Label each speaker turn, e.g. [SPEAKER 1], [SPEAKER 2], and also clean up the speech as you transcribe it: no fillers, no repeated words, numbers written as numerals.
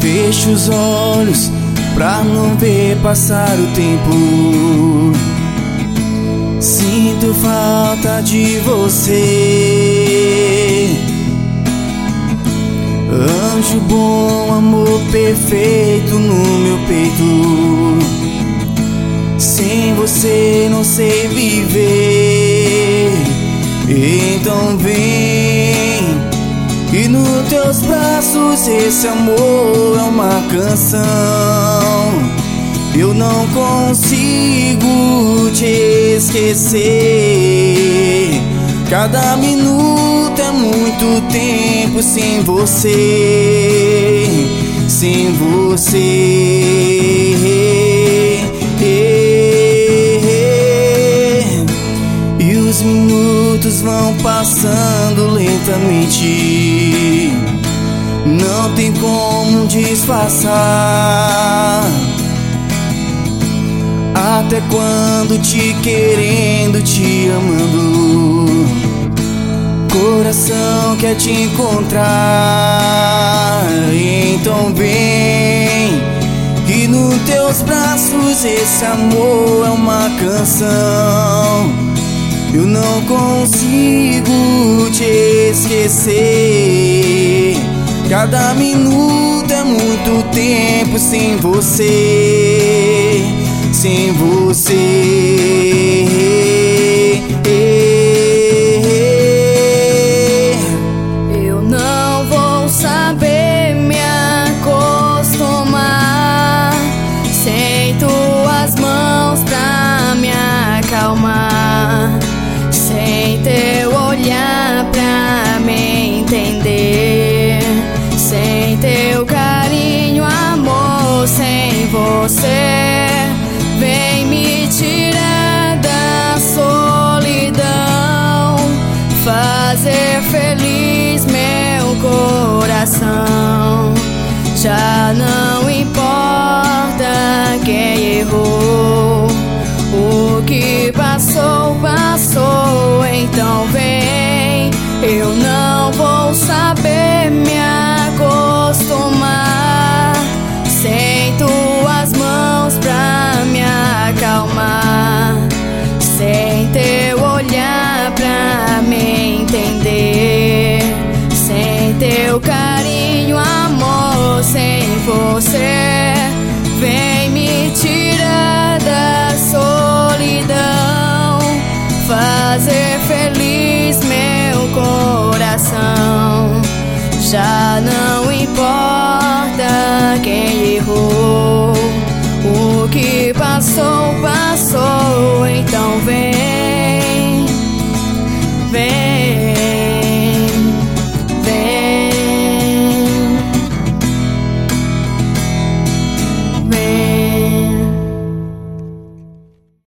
[SPEAKER 1] Fecho os olhos pra não ver passar o tempo. Sinto falta de você. Anjo bom, amor perfeito no meu peito. Sem você não sei viver. Então vem, e nos teus braços esse amor é uma canção. Eu não consigo te esquecer. Cada minuto é muito tempo sem você, sem você. E os minutos vão passando lentamente, não tem como disfarçar. Até quando te querendo, te amando, coração quer te encontrar. Então vem, que nos teus braços esse amor é uma canção. Eu não consigo te esquecer. Cada minuto é muito tempo sem você, sem você.
[SPEAKER 2] Eu não vou saber me acostumar sem tuas mãos pra me acalmar, sem teu olhar pra me entender, sem teu carinho, amor, sem você. Vem me tirar da solidão, fazer feliz meu coração. Já não importa quem errou, o que passou, passou. Então vem, eu não vou saber me acostumar sem tuas mãos pra me acalmar, sem teu olhar pra me entender, sem teu carinho, amor, sem você. Vem me tirar da solidão, fazer feliz meu coração. Já não importa quem errou, o que passou,